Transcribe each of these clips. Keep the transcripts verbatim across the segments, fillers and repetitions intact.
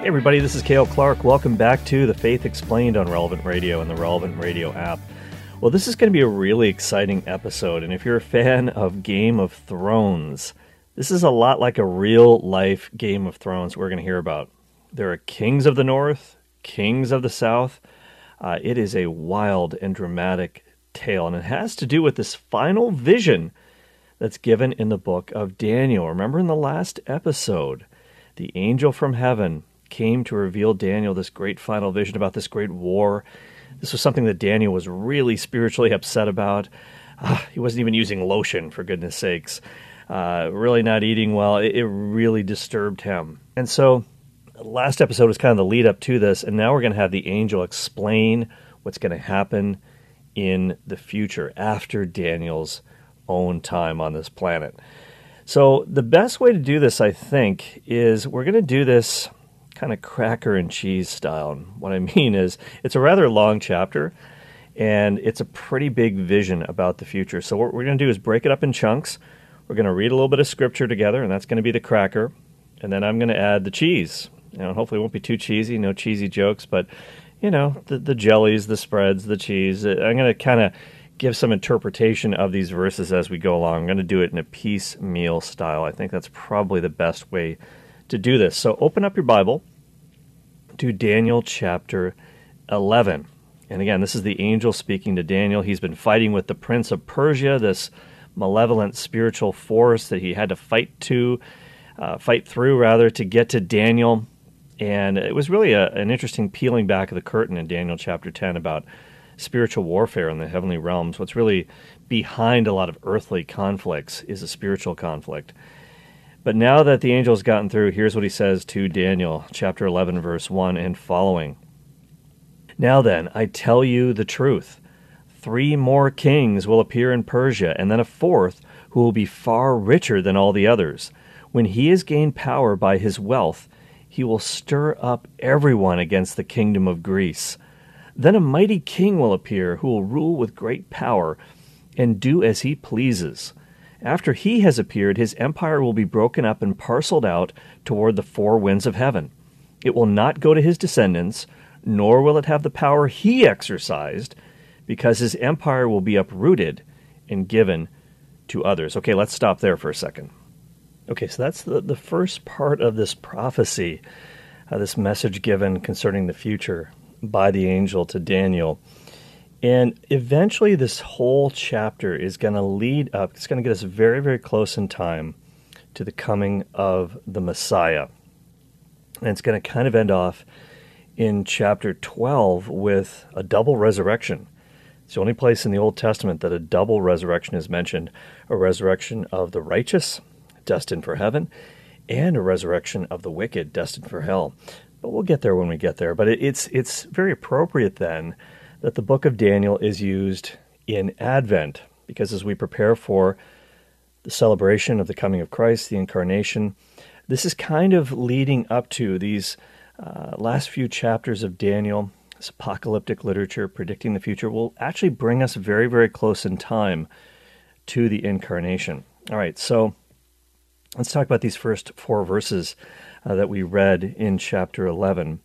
Hey everybody, this is Cale Clark. Welcome back to The Faith Explained on Relevant Radio and the Relevant Radio app. Well, this is going to be a really exciting episode, and if you're a fan of Game of Thrones, this is a lot like a real-life Game of Thrones we're going to hear about. There are kings of the north, kings of the south. Uh, it is a wild and dramatic tale, and it has to do with this final vision that's given in the book of Daniel. Remember in the last episode, the angel from heaven came to reveal Daniel this great final vision about this great war. This was something that Daniel was really spiritually upset about. Uh, he wasn't even using lotion, for goodness sakes. Uh, really not eating well. It, it really disturbed him. And so last episode was kind of the lead up to this, and now we're going to have the angel explain what's going to happen in the future after Daniel's own time on this planet. So the best way to do this, I think, is we're going to do this kind of cracker and cheese style. And what I mean is it's a rather long chapter, and it's a pretty big vision about the future. So what we're going to do is break it up in chunks. We're going to read a little bit of scripture together, and that's going to be the cracker. And then I'm going to add the cheese. You know, hopefully it won't be too cheesy, no cheesy jokes, but, you know, the, the jellies, the spreads, the cheese. I'm going to kind of give some interpretation of these verses as we go along. I'm going to do it in a piecemeal style. I think that's probably the best way to do this. So open up your Bible to Daniel chapter eleven. And again, this is the angel speaking to Daniel. He's been fighting with the prince of Persia, this malevolent spiritual force that he had to fight to, uh, fight through rather, to get to Daniel. And it was really a, an interesting peeling back of the curtain in Daniel chapter ten about spiritual warfare in the heavenly realms. What's really behind a lot of earthly conflicts is a spiritual conflict. But now that the angel's gotten through, here's what he says to Daniel, chapter eleven, verse one and following. Now then, I tell you the truth. Three more kings will appear in Persia, and then a fourth who will be far richer than all the others. When he has gained power by his wealth, he will stir up everyone against the kingdom of Greece. Then a mighty king will appear who will rule with great power and do as he pleases. After he has appeared, his empire will be broken up and parceled out toward the four winds of heaven. It will not go to his descendants, nor will it have the power he exercised, because his empire will be uprooted and given to others. Okay, let's stop there for a second. Okay, so that's the, the first part of this prophecy, uh, this message given concerning the future by the angel to Daniel. And eventually this whole chapter is going to lead up, it's going to get us very, very close in time to the coming of the Messiah. And it's going to kind of end off in chapter twelve with a double resurrection. It's the only place in the Old Testament that a double resurrection is mentioned, a resurrection of the righteous, destined for heaven, and a resurrection of the wicked, destined for hell. But we'll get there when we get there. But it, it's it's very appropriate then that the book of Daniel is used in Advent, because as we prepare for the celebration of the coming of Christ, the incarnation, this is kind of leading up to these uh, last few chapters of Daniel. This apocalyptic literature predicting the future will actually bring us very, very close in time to the incarnation. All right, so let's talk about these first four verses uh, that we read in chapter eleven.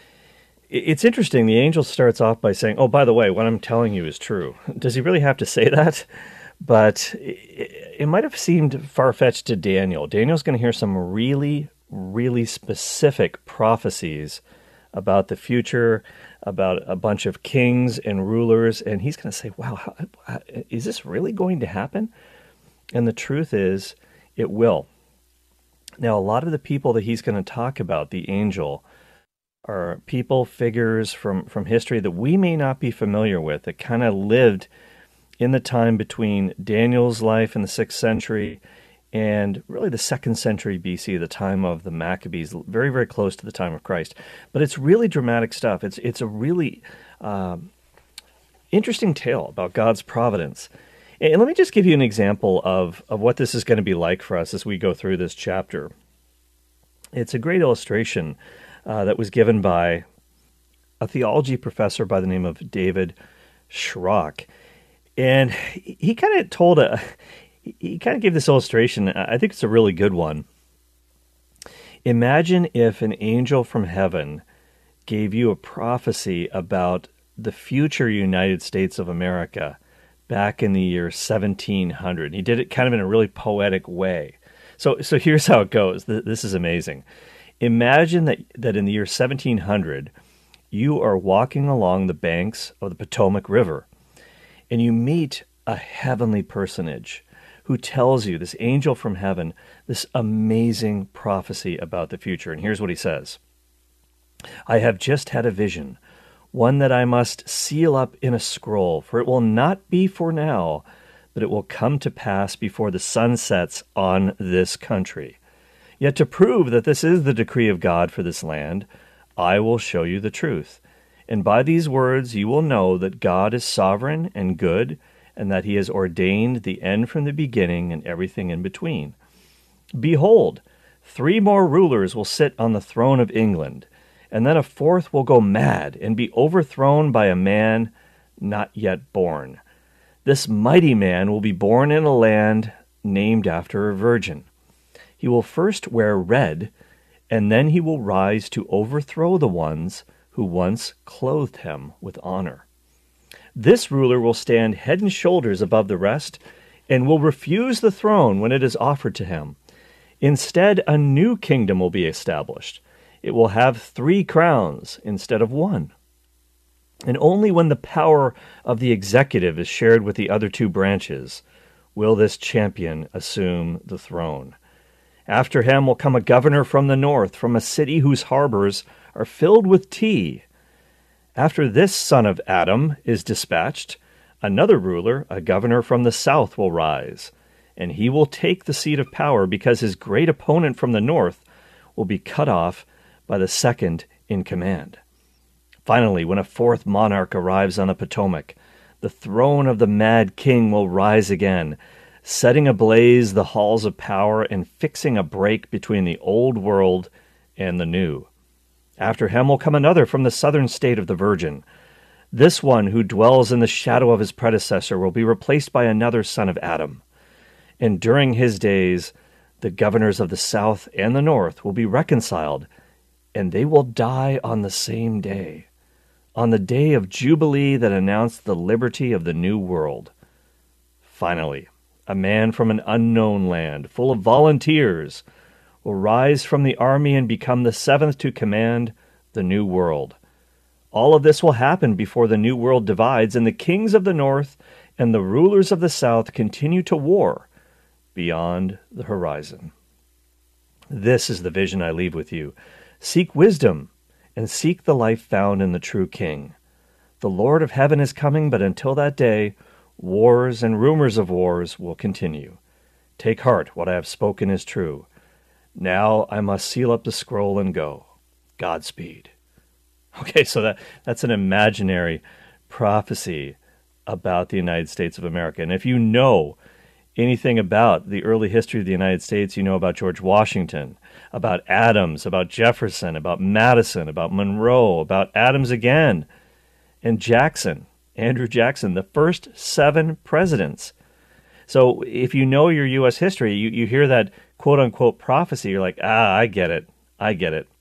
It's interesting, the angel starts off by saying, oh, by the way, what I'm telling you is true. Does he really have to say that? But it, it might have seemed far-fetched to Daniel. Daniel's going to hear some really, really specific prophecies about the future, about a bunch of kings and rulers, and he's going to say, wow, how, how, is this really going to happen? And the truth is, it will. Now, a lot of the people that he's going to talk about, the angel, are people, figures from, from history that we may not be familiar with, that kind of lived in the time between Daniel's life in the sixth century and really the second century B C, the time of the Maccabees, very, very close to the time of Christ. But it's really dramatic stuff. It's it's a really um, interesting tale about God's providence. And let me just give you an example of, of what this is going to be like for us as we go through this chapter. It's a great illustration Uh, that was given by a theology professor by the name of David Schrock. And he kind of told a, he kind of gave this illustration. I think it's a really good one. Imagine if an angel from heaven gave you a prophecy about the future United States of America back in the year seventeen hundred. He did it kind of in a really poetic way. So, so here's how it goes. This is amazing. Imagine that, that in the year seventeen hundred, you are walking along the banks of the Potomac River, and you meet a heavenly personage who tells you, this angel from heaven, this amazing prophecy about the future. And here's what he says. I have just had a vision, one that I must seal up in a scroll, for it will not be for now, but it will come to pass before the sun sets on this country. Yet to prove that this is the decree of God for this land, I will show you the truth. And by these words you will know that God is sovereign and good, and that he has ordained the end from the beginning and everything in between. Behold, three more rulers will sit on the throne of England, and then a fourth will go mad and be overthrown by a man not yet born. This mighty man will be born in a land named after a virgin. He will first wear red, and then he will rise to overthrow the ones who once clothed him with honor. This ruler will stand head and shoulders above the rest, and will refuse the throne when it is offered to him. Instead, a new kingdom will be established. It will have three crowns instead of one. And only when the power of the executive is shared with the other two branches will this champion assume the throne. After him will come a governor from the north, from a city whose harbors are filled with tea. After this son of Adam is dispatched, another ruler, a governor from the south, will rise, and he will take the seat of power because his great opponent from the north will be cut off by the second in command. Finally, when a fourth monarch arrives on the Potomac, the throne of the mad king will rise again, setting ablaze the halls of power and fixing a break between the old world and the new. After him will come another from the southern state of the Virgin. This one who dwells in the shadow of his predecessor will be replaced by another son of Adam. And during his days, the governors of the south and the north will be reconciled, and they will die on the same day, on the day of Jubilee that announced the liberty of the new world. Finally, a man from an unknown land, full of volunteers, will rise from the army and become the seventh to command the new world. All of this will happen before the new world divides, and the kings of the north and the rulers of the south continue to war beyond the horizon. This is the vision I leave with you. Seek wisdom, and seek the life found in the true King. The Lord of heaven is coming, but until that day, wars and rumors of wars will continue. Take heart, what I have spoken is true. Now I must seal up the scroll and go. Godspeed. Okay, so that, that's an imaginary prophecy about the United States of America. And if you know anything about the early history of the United States, you know about George Washington, about Adams, about Jefferson, about Madison, about Monroe, about Adams again, and Jackson, Andrew Jackson, the first seven presidents. So if you know your U S history, you, you hear that quote-unquote prophecy, you're like, ah, I get it, I get it.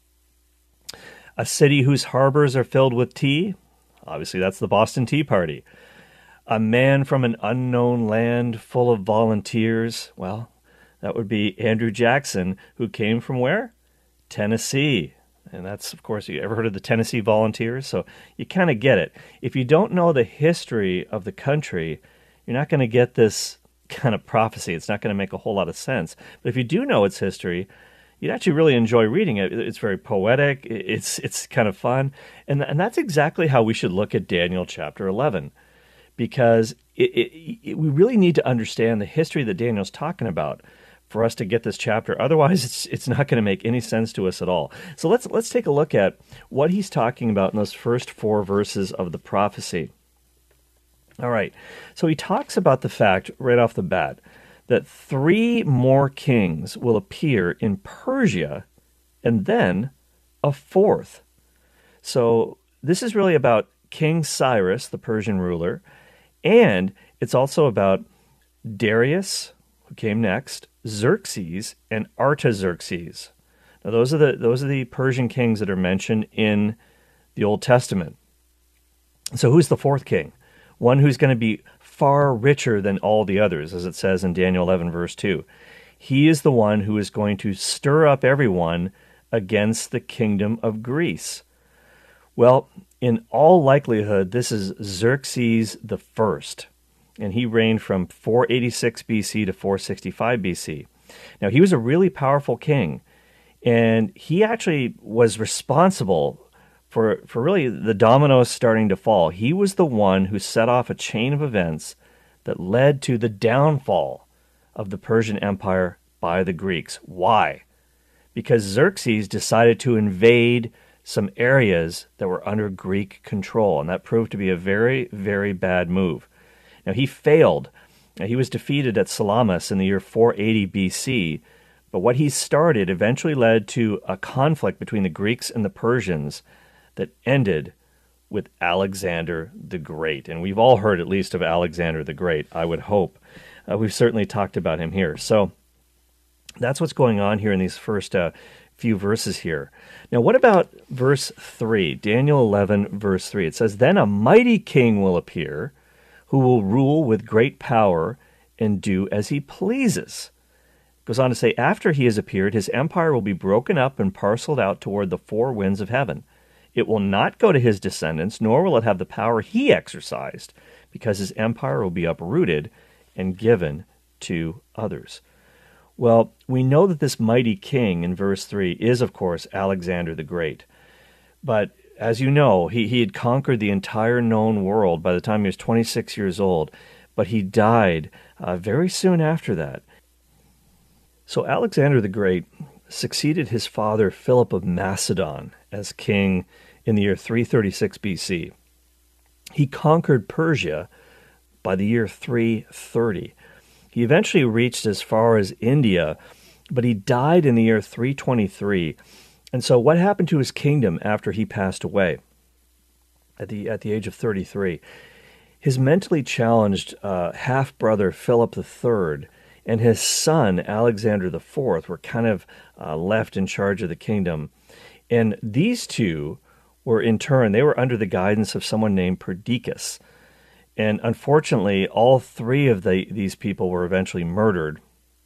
A city whose harbors are filled with tea, obviously that's the Boston Tea Party. A man from an unknown land full of volunteers, well, that would be Andrew Jackson, who came from where? Tennessee. And that's, of course, you ever heard of the Tennessee Volunteers? So you kind of get it. If you don't know the history of the country, you're not going to get this kind of prophecy. It's not going to make a whole lot of sense. But if you do know its history, you'd actually really enjoy reading it. It's very poetic. It's it's kind of fun. And, and that's exactly how we should look at Daniel chapter eleven. Because it, it, it, we really need to understand the history that Daniel's talking about for us to get this chapter. Otherwise, it's it's not going to make any sense to us at all. So let's let's take a look at what he's talking about in those first four verses of the prophecy. All right. So he talks about the fact right off the bat that three more kings will appear in Persia, and then a fourth. So this is really about King Cyrus, the Persian ruler, and it's also about Darius, who came next, Xerxes, and Artaxerxes. Now, those are the those are the Persian kings that are mentioned in the Old Testament. So who's the fourth king? One who's going to be far richer than all the others, as it says in Daniel eleven, verse two. He is the one who is going to stir up everyone against the kingdom of Greece. Well, in all likelihood, this is Xerxes the First, and he reigned from four eighty-six B C to four sixty-five B C. Now, he was a really powerful king, and he actually was responsible for, for really the dominoes starting to fall. He was the one who set off a chain of events that led to the downfall of the Persian Empire by the Greeks. Why? Because Xerxes decided to invade some areas that were under Greek control, and that proved to be a very, very bad move. Now, he failed. Now, he was defeated at Salamis in the year four eighty B C, but what he started eventually led to a conflict between the Greeks and the Persians that ended with Alexander the Great. And we've all heard at least of Alexander the Great, I would hope. Uh, we've certainly talked about him here. So that's what's going on here in these first uh, few verses here. Now, what about verse three? Daniel eleven, verse three. It says, "Then a mighty king will appear, who will rule with great power and do as he pleases." Goes on to say, "After he has appeared, his empire will be broken up and parceled out toward the four winds of heaven. It will not go to his descendants, nor will it have the power he exercised, because his empire will be uprooted and given to others." Well, we know that this mighty king in verse three is, of course, Alexander the Great. But as you know, he, he had conquered the entire known world by the time he was twenty-six years old, but he died uh, very soon after that. So Alexander the Great succeeded his father Philip of Macedon as king in the year three thirty-six B C. He conquered Persia by the year three thirty. He eventually reached as far as India, but he died in the year three twenty-three. And so what happened to his kingdom after he passed away at the at the age of thirty-three? His mentally challenged uh, half-brother Philip the Third and his son Alexander the Fourth were kind of uh, left in charge of the kingdom. And these two were in turn, they were under the guidance of someone named Perdiccas. And unfortunately, all three of the, these people were eventually murdered.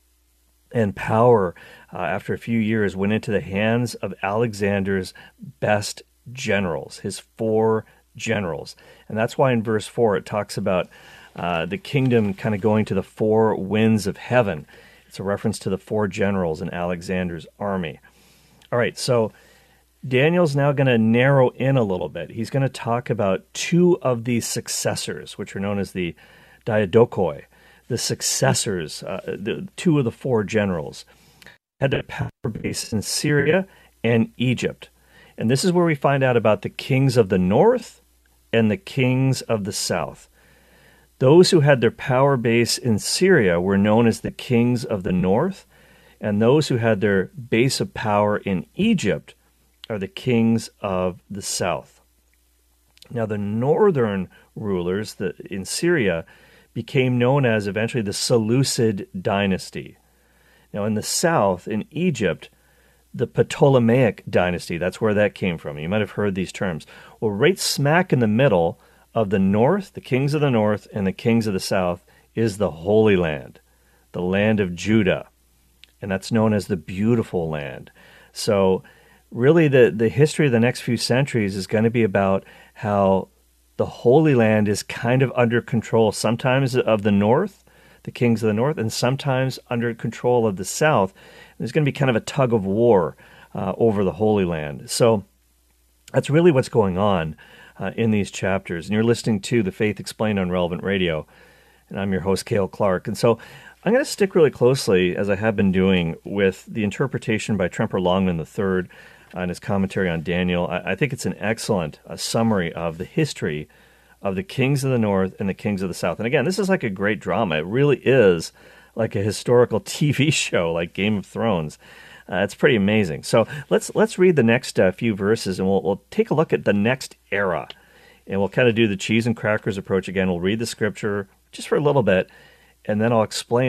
And power, uh, after a few years, went into the hands of Alexander's best generals, his four generals. And that's why in verse four it talks about uh, the kingdom kind of going to the four winds of heaven. It's a reference to the four generals in Alexander's army. All right, so Daniel's now going to narrow in a little bit. He's going to talk about two of these successors, which are known as the Diadokoi, the successors, uh, the two of the four generals, had a power base in Syria and Egypt. And this is where we find out about the kings of the north and the kings of the south. Those who had their power base in Syria were known as the kings of the north, and those who had their base of power in Egypt are the kings of the south. Now, the northern rulers the, in Syria became known as eventually the Seleucid dynasty. Now, in the south, in Egypt, the Ptolemaic dynasty, that's where that came from. You might have heard these terms. Well, right smack in the middle of the north, the kings of the north and the kings of the south, is the Holy Land, the land of Judah. And that's known as the Beautiful Land. So really the, the history of the next few centuries is going to be about how the Holy Land is kind of under control, sometimes of the north, the kings of the north, and sometimes under control of the south. There's going to be kind of a tug of war uh, over the Holy Land. So that's really what's going on uh, in these chapters. And you're listening to The Faith Explained on Relevant Radio, and I'm your host, Cale Clark. And so I'm going to stick really closely, as I have been doing, with the interpretation by Tremper Longman the third and his commentary on Daniel. I, I think it's an excellent uh, summary of the history of the kings of the north and the kings of the south. And again, this is like a great drama. It really is like a historical T V show, like Game of Thrones. Uh, it's pretty amazing. So let's let's read the next uh, few verses, and we'll we'll take a look at the next era, and we'll kind of do the cheese and crackers approach again. We'll read the scripture just for a little bit, and then I'll explain it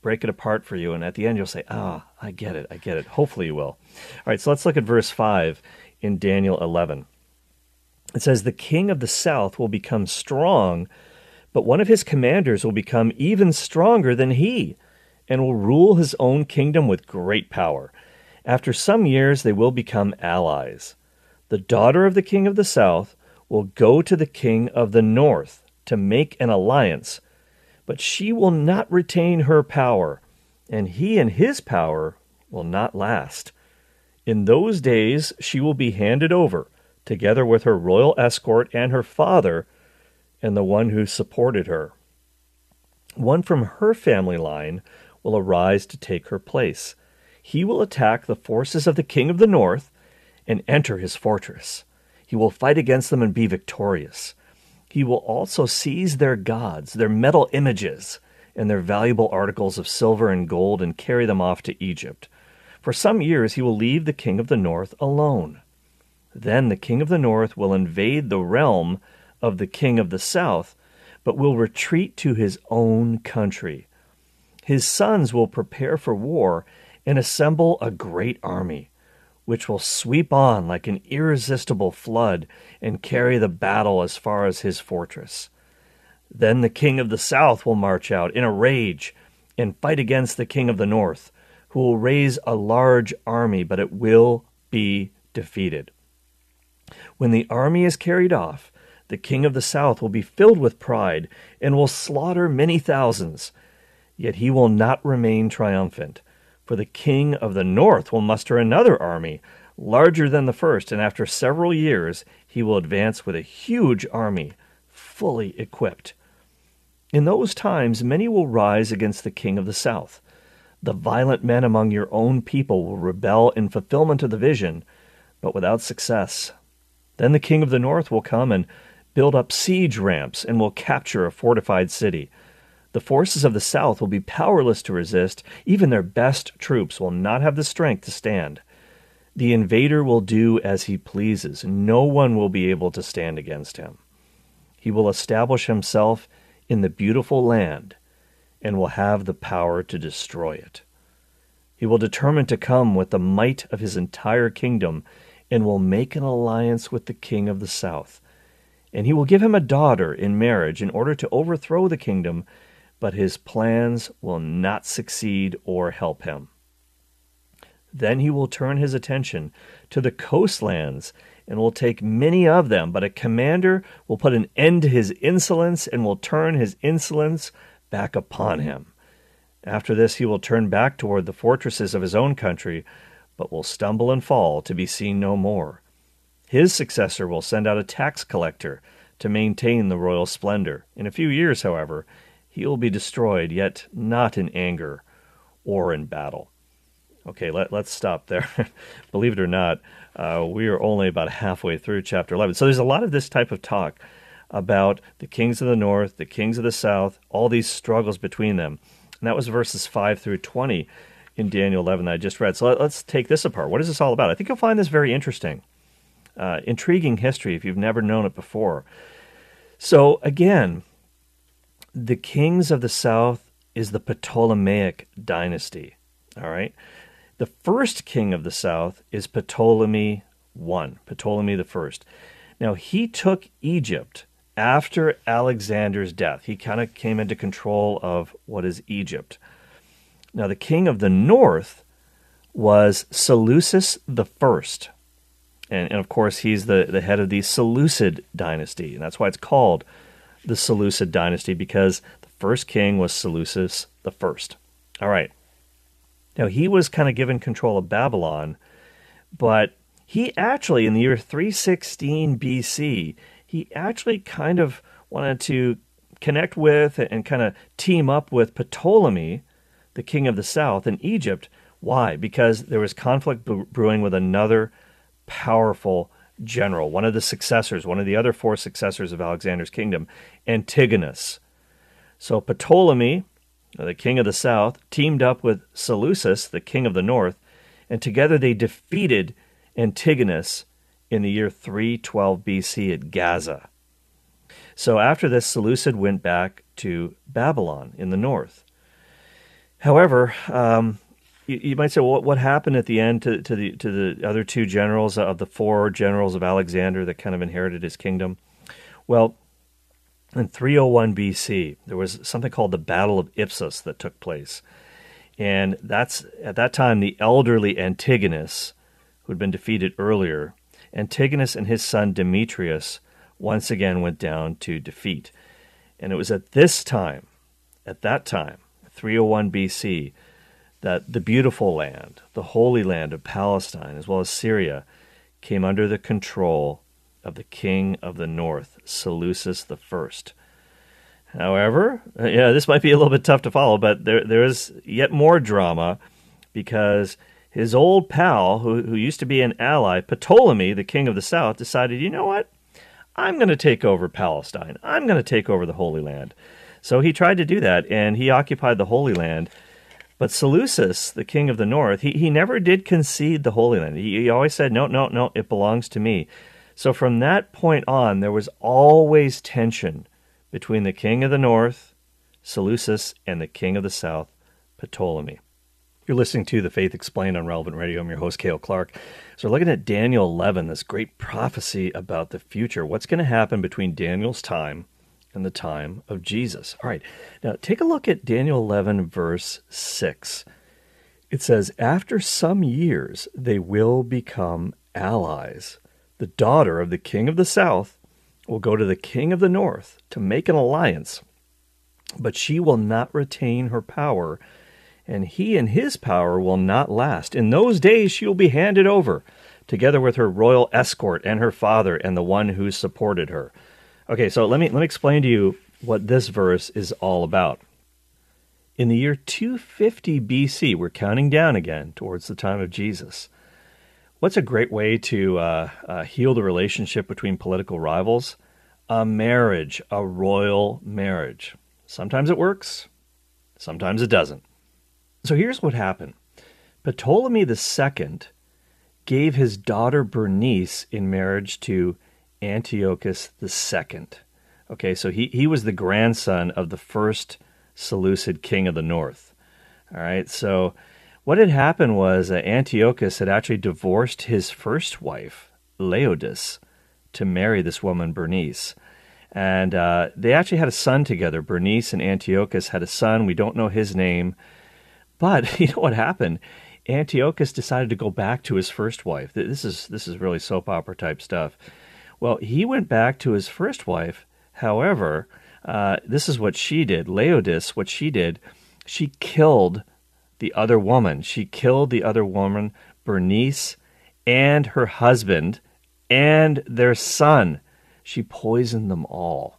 break it apart for you, and at the end you'll say, ah, I get it, I get it. Hopefully you will. All right, so let's look at verse five in Daniel eleven. It says, the king of the south will become strong, but one of his commanders will become even stronger than he, and will rule his own kingdom with great power. After some years they will become allies. The daughter of the king of the south will go to the king of the north to make an alliance, but she will not retain her power, and he and his power will not last. In those days she will be handed over, together with her royal escort and her father, and the one who supported her. One from her family line will arise to take her place. He will attack the forces of the king of the north and enter his fortress. He will fight against them and be victorious. He will also seize their gods, their metal images, and their valuable articles of silver and gold, and carry them off to Egypt. For some years he will leave the king of the north alone. Then the king of the north will invade the realm of the king of the south, but will retreat to his own country. His sons will prepare for war and assemble a great army, which will sweep on like an irresistible flood and carry the battle as far as his fortress. Then the king of the south will march out in a rage and fight against the king of the north, who will raise a large army, but it will be defeated. When the army is carried off, the king of the south will be filled with pride and will slaughter many thousands. Yet he will not remain triumphant, for the king of the north will muster another army, larger than the first, and after several years he will advance with a huge army, fully equipped. In those times many will rise against the king of the south. The violent men among your own people will rebel in fulfillment of the vision, but without success. Then the king of the north will come and build up siege ramps and will capture a fortified city. The forces of the south will be powerless to resist. Even their best troops will not have the strength to stand. The invader will do as he pleases. No one will be able to stand against him. He will establish himself in the beautiful land and will have the power to destroy it. He will determine to come with the might of his entire kingdom and will make an alliance with the king of the south. And he will give him a daughter in marriage in order to overthrow the kingdom, but his plans will not succeed or help him. Then he will turn his attention to the coastlands and will take many of them, but a commander will put an end to his insolence and will turn his insolence back upon him. After this he will turn back toward the fortresses of his own country, but will stumble and fall to be seen no more. His successor will send out a tax collector to maintain the royal splendor. In a few years, however, he will be destroyed, yet not in anger or in battle. Okay, let, let's stop there. Believe it or not, uh, we are only about halfway through chapter eleven. So there's a lot of this type of talk about the kings of the north, the kings of the south, all these struggles between them. And that was verses five through twenty in Daniel eleven that I just read. So let, let's take this apart. What is this all about? I think you'll find this very interesting. Uh, intriguing history if you've never known it before. So again, the kings of the south is the Ptolemaic dynasty. All right. The first king of the south is Ptolemy the First, Ptolemy the First. Now, he took Egypt after Alexander's death. He kind of came into control of what is Egypt. Now, the king of the north was Seleucus the First. And, and of course, he's the, the head of the Seleucid dynasty. And that's why it's called the Seleucid dynasty, because the first king was Seleucus the First. All right. Now, he was kind of given control of Babylon, but he actually, in the year three sixteen B C, he actually kind of wanted to connect with and kind of team up with Ptolemy, the king of the south, in Egypt. Why? Because there was conflict brewing with another powerful general, one of the successors, one of the other four successors of Alexander's kingdom, Antigonus. So Ptolemy, the king of the south, teamed up with Seleucus, the king of the north, and together they defeated Antigonus in the year three twelve B C at Gaza. So after this, Seleucid went back to Babylon in the north. However, um, you, you might say, well, what, what happened at the end to, to the to the other two generals of the four generals of Alexander that kind of inherited his kingdom? Well, in three oh one B C, there was something called the Battle of Ipsus that took place. And that's at that time the elderly Antigonus, who had been defeated earlier, Antigonus and his son Demetrius once again went down to defeat. And it was at this time, at that time, three oh one B C, that the beautiful land, the holy land of Palestine, as well as Syria, came under the control of the king of the north, Seleucus the First. However, yeah, this might be a little bit tough to follow, but there there is yet more drama because his old pal, who, who used to be an ally, Ptolemy, the king of the south, decided, you know what? I'm going to take over Palestine. I'm going to take over the Holy Land. So he tried to do that, and he occupied the Holy Land. But Seleucus, the king of the north, he, he never did concede the Holy Land. He, he always said, no, no, no, it belongs to me. So from that point on, there was always tension between the king of the north, Seleucus, and the king of the south, Ptolemy. You're listening to The Faith Explained on Relevant Radio. I'm your host, Cale Clark. So we're looking at Daniel eleven, this great prophecy about the future. What's going to happen between Daniel's time and the time of Jesus? All right, now take a look at Daniel eleven, verse six. It says, after some years, they will become allies. The daughter of the king of the south will go to the king of the north to make an alliance, but she will not retain her power, and he and his power will not last. In those days she will be handed over, together with her royal escort and her father and the one who supported her. Okay, so let me let me explain to you what this verse is all about. In the year two fifty B C, we're counting down again towards the time of Jesus. What's a great way to uh, uh, heal the relationship between political rivals? A marriage, a royal marriage. Sometimes it works, sometimes it doesn't. So here's what happened. Ptolemy the Second gave his daughter Bernice in marriage to Antiochus the Second. Okay, so he, he was the grandson of the first Seleucid king of the north. All right, so what had happened was uh, Antiochus had actually divorced his first wife, Laodice, to marry this woman, Bernice. And uh, they actually had a son together. Bernice and Antiochus had a son. We don't know his name. But you know what happened? Antiochus decided to go back to his first wife. This is this is really soap opera type stuff. Well, he went back to his first wife. However, uh, this is what she did. Laodice, what she did, she killed the other woman. She killed the other woman, Bernice, and her husband, and their son. She poisoned them all.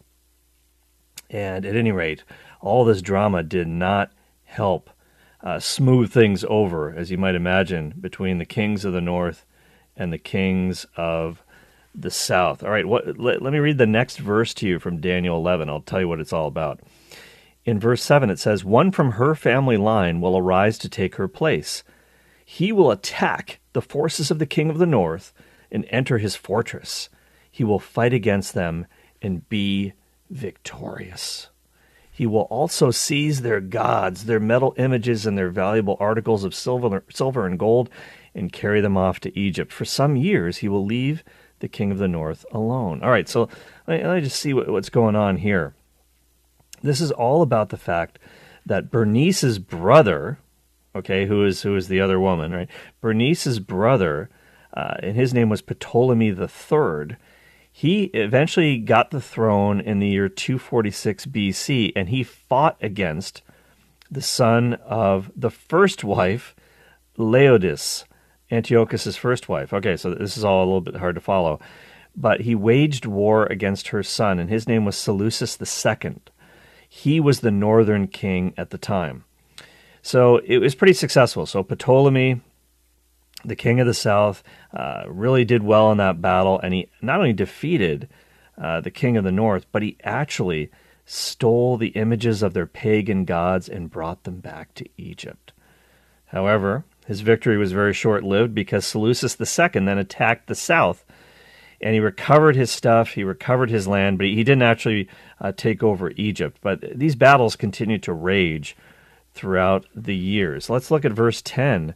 And at any rate, all this drama did not help Uh, smooth things over, as you might imagine, between the kings of the north and the kings of the south. All right, what, let, let me read the next verse to you from Daniel eleven. I'll tell you what it's all about. In verse seven, it says, one from her family line will arise to take her place. He will attack the forces of the king of the north and enter his fortress. He will fight against them and be victorious. He will also seize their gods, their metal images, and their valuable articles of silver, silver and gold, and carry them off to Egypt. For some years, he will leave the king of the north alone. All right, so let me, let me just see what, what's going on here. This is all about the fact that Bernice's brother, okay, who is who is the other woman, right? Bernice's brother, uh, and his name was Ptolemy the Third. He eventually got the throne in the year two forty-six B C, and he fought against the son of the first wife, Laodice, Antiochus' first wife. Okay, so this is all a little bit hard to follow. But he waged war against her son, and his name was Seleucus the Second. He was the northern king at the time. So it was pretty successful. So Ptolemy, the king of the south, uh, really did well in that battle, and he not only defeated uh, the king of the north, but he actually stole the images of their pagan gods and brought them back to Egypt. However, his victory was very short-lived because Seleucus the Second then attacked the south, and he recovered his stuff, he recovered his land, but he didn't actually uh, take over Egypt. But these battles continued to rage throughout the years. Let's look at verse ten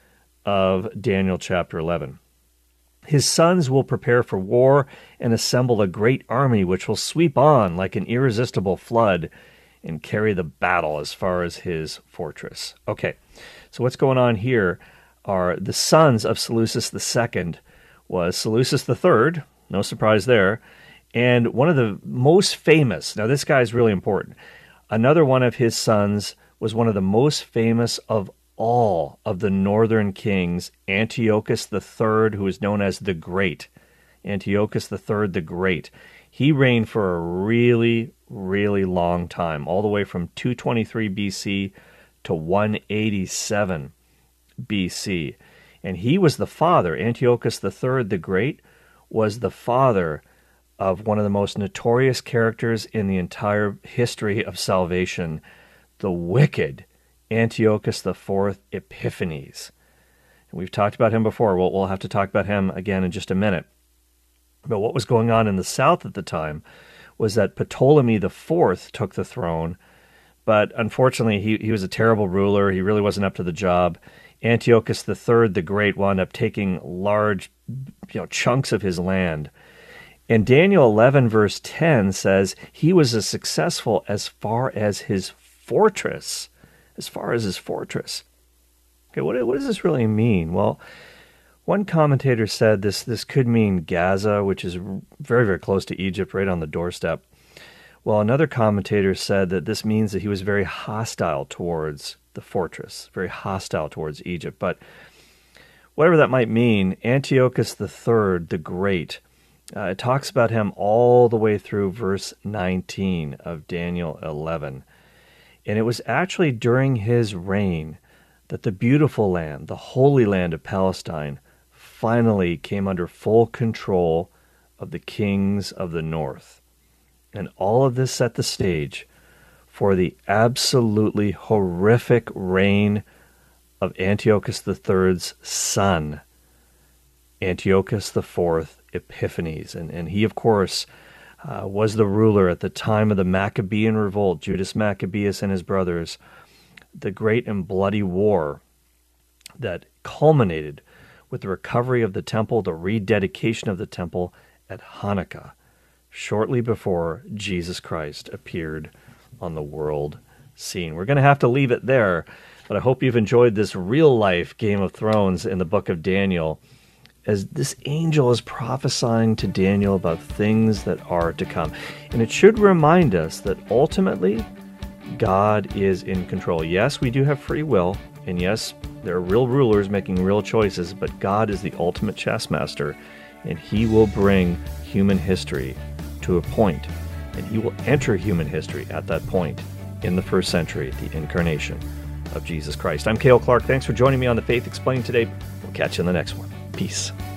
of Daniel chapter eleven. His sons will prepare for war and assemble a great army which will sweep on like an irresistible flood and carry the battle as far as his fortress. Okay, so what's going on here are the sons of Seleucus the Second was Seleucus the Third, no surprise there, and one of the most famous, now this guy is really important, another one of his sons was one of the most famous of all of the northern kings, Antiochus the Third, who is known as the Great. Antiochus the Third, the Great. He reigned for a really, really long time, all the way from two twenty-three B C to one eighty-seven B C. And he was the father, Antiochus the Third, the Great, was the father of one of the most notorious characters in the entire history of salvation, the wicked Antiochus the Fourth Epiphanes. And we've talked about him before. We'll, we'll have to talk about him again in just a minute. But what was going on in the south at the time was that Ptolemy the Fourth took the throne, but unfortunately he, he was a terrible ruler. He really wasn't up to the job. Antiochus the Third, the Great, wound up taking large you know, chunks of his land. And Daniel eleven verse ten says he was as successful as far as his fortress. As far as his fortress. Okay, what, what does this really mean? Well, one commentator said this, this could mean Gaza, which is very, very close to Egypt, right on the doorstep. Well, another commentator said that this means that he was very hostile towards the fortress, very hostile towards Egypt. But whatever that might mean, Antiochus the Third, the Great, uh, it talks about him all the way through verse nineteen of Daniel eleven. And it was actually during his reign that the beautiful land, the holy land of Palestine, finally came under full control of the kings of the north. And all of this set the stage for the absolutely horrific reign of Antiochus the Third's son, Antiochus the Fourth Epiphanes. And, and he, of course, Uh, was the ruler at the time of the Maccabean revolt, Judas Maccabeus and his brothers, the great and bloody war that culminated with the recovery of the temple, the rededication of the temple at Hanukkah, shortly before Jesus Christ appeared on the world scene. We're going to have to leave it there, but I hope you've enjoyed this real-life Game of Thrones in the book of Daniel, as this angel is prophesying to Daniel about things that are to come. And it should remind us that ultimately, God is in control. Yes, we do have free will, and yes, there are real rulers making real choices, but God is the ultimate chess master, and he will bring human history to a point, and he will enter human history at that point in the first century, the incarnation of Jesus Christ. I'm Cale Clark. Thanks for joining me on The Faith Explained today. We'll catch you in the next one. Peace.